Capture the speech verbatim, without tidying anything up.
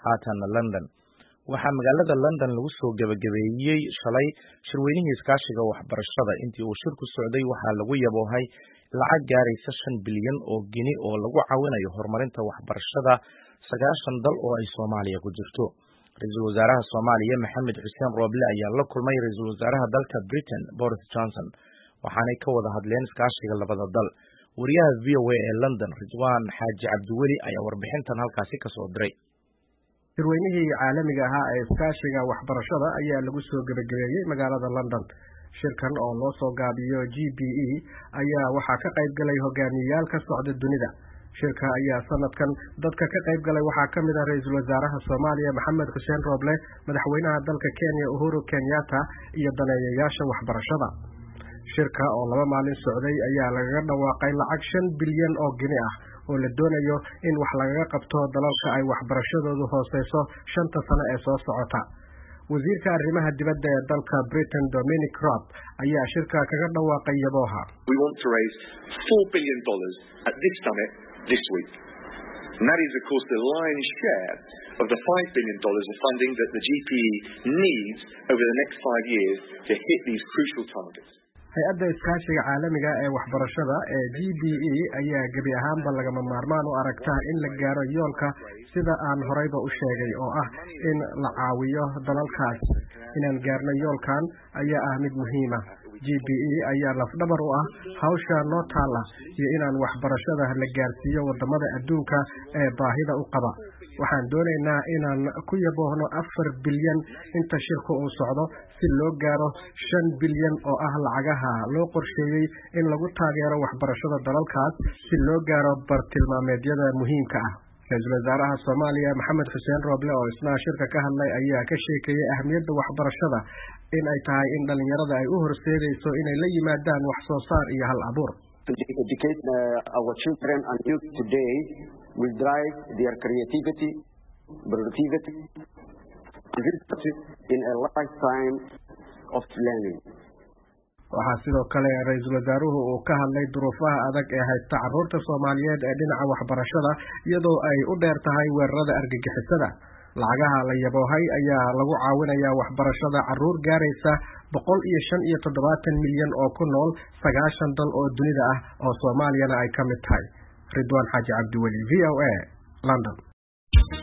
haatan London. Waxaa magaalada London lagu soo gabagabeeyay shalay shirweynihii iskaashiga waxbarashada. Intii uu shirku socday waxaa lagu yaboohay lacag gaaraysa shan bilyan oo gini oo lagu caawinayo horumarinta waxbarashada sagaashan dal oo ay Soomaaliya ku jirto. Ra'iisul Wasaaraha Soomaaliya Maxamed Xuseen Roble ayaa la kulmay Ra'iisul Wasaaraha dalka Britain Boris Johnson, waxaanay ka wada hadleen iskaashiga labada dal. Wariyaha V O A ee London Ridwaan Xaaji Cabdiweli ayaa warbixintan halkaasi ka soo diray. Shirweynihii caalamiga ahaa ee iskaashiga waxbarashada ayaa lagu soo gabagabeeyay magaalada London. Shirkan oo loo soo gaabiyo G B E ayaa waxaa ka qayb galay hogaamiyayaal ka socda dunida. Shirka ayaa sanadkan dadka ka qayb galay waxaa ka mid ah Ra'iisul Wasaaraha Soomaaliya Maxamed Xuseen Roble, Madaxweynaha dalka Kenya Uhuru Kenyatta iyo daneeyayaasha waxbarashada. Shirka oo laba maalin socday ayaa lagaga dhawaaqay lacag shan bilyan oo gini ah oo la doonayo in wax lagaga qabto dalalka ay waxbarashadoodu hooseyso shanta sano ee soo socota. Wasiirka arrimaha dibadda ee dalka Britain Dominic Raab ayaa shirka kaga dhawaaqay yabooha. We want to raise four billion dollars at this summit this week. And that is of course the lion's share of the five billion dollars of funding that the G P E needs over the next five years to hit these crucial targets. Hay'adda iskaashiga caalamiga ee waxbarashada ee G B E ayaa gabi ahaanba lagama maarmaan u aragtaa in la gaaro yoolka sida aan horeyba u sheegay oo ah in la caawiyo dalalkaas. Inaan gaarno yoolkan ayaa ah mid muhiim ah. G B E ayaa lafdhabar u ah hawsha noo taala iyo inaan waxbarashada la gaarsiiyo wadamada adduunka ee baahida u qaba. Waxaan doonaynaa inaan ku yaboohno afar bilyan inta shirku uu socdo si loo gaaro shan bilyan oo ah lacagaha loo qorsheeyay in lagu taageero waxbarashada dalalkaas si loo gaaro bartilmaameedyada muhiimka ah. Ra'iisul Wasaaraha Soomaaliya Maxamed Xuseen Roble oo isna shirka ka hadlay ayaa ka sheekayay ahmiyadda waxbarashada in ay tahay in dhalinyarada ay u horseedayso inay la yimaadaan wax soo saar iyo hal abuur. To educate uh, our children and youth today will drive their creativity, productivity, and research in a lifetime of learning. Waxaa sidoo kale Ra'iisul Wasaaruhu uu ka hadlay duruufaha adag ee haysta carruurta Soomaaliyeed ee dhinaca waxbarashada iyadoo ay u dheer tahay weerarada argagixisada. Lacagaha la yaboohay ayaa lagu caawinayaa waxbarashada carruur gaaraysa boqol iyo shan iyo toddobaatan milyan oo ku nool sagaashan dal oo dunida ah oo Soomaaliyana ay ka mid tahay. Ridwaan Xaaji Cabdiweli, V O A, London.